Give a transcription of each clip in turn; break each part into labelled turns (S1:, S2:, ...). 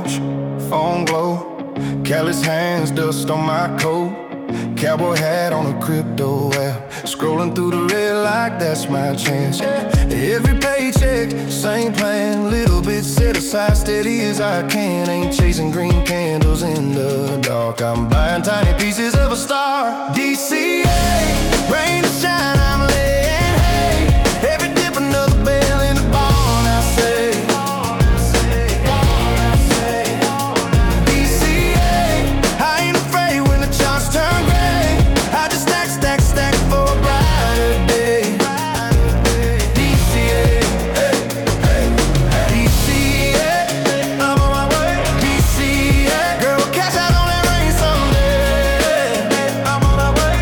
S1: porch, phone glow, callous hands, dust on my coat, cowboy hat on a crypto app, scrolling through the red like that's my chance. Every paycheck, same plan, little bit set aside, steady as I can. Ain't chasing green candles in the dark, I'm buying tiny pieces of a star. DCA, rain or shine, I'm laying hay. Every dip another bell in the barn, I say. DCA, I ain't afraid when the charts turn gray. I just stack, stack, stack for a brighter day. DCA, DCA, I'm on my way. DCA, girl, we'll cash out on that rain someday. I'm on my way.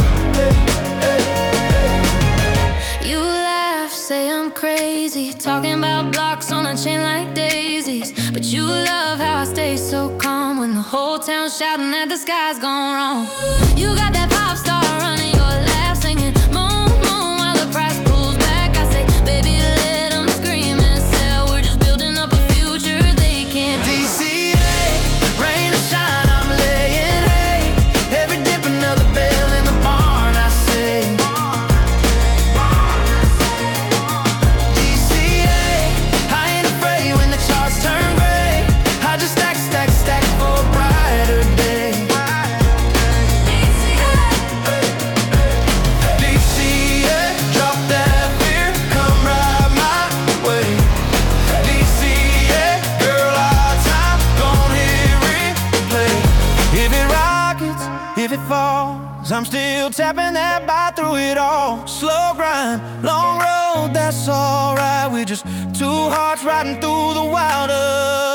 S2: You laugh, say I'm crazy, talking about blocks on a chain like daisies. But you love how I stay so calm when the whole town's shouting that the sky's gone wrong. You got that pop star running your lap, singing moon, moon, while the price pulls back. I say, baby, let them scream and sell. We're just building up a future they can't.
S1: DCA, rain or shine, I'm laying hay. Every dip another bell in the barn, I say. DCA, I ain't afraid when the charts turn gray. I just stack, stack, stack for a brighter day. DCA, drop that fear, come ride my way. DCA, girl, our time, gon' hit replay. If it rockets, if it falls, I'm still tapping that bar through it all. Slow grind, long road, that's alright. We're just two hearts riding through the wilder.